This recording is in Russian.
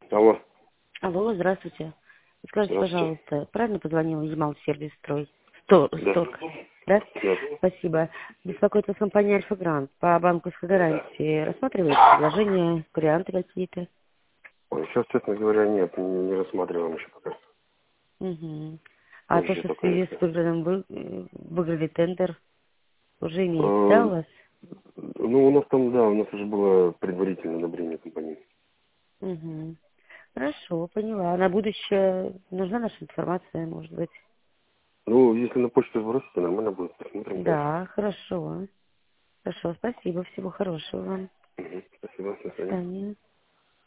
Алло. Алло, здравствуйте. Скажите, Здравствуйте. пожалуйста, правильно позвонила Ямал-сервис строй? Да. Сторг, да? Да. Спасибо. Беспокоит вас компания Альфа-Грант по банковской гарантии. Рассматриваете предложения, варианты какие-то? Ой, сейчас, честно говоря, нет, не рассматриваем еще пока. Угу. А то, Еще что в пока связи нет. с выигранным выиграли тендер, уже имеется, да, у Э, вас? Ну, у нас там, да, у нас уже было предварительное одобрение компании. Угу. Хорошо, поняла. На будущее нужна наша информация, может быть? Ну, если на почту сбросите, нормально будет. Посмотрим, конечно. Да, хорошо. Хорошо, спасибо. Всего хорошего вам. Мгм. Спасибо, до До свидания. свидания.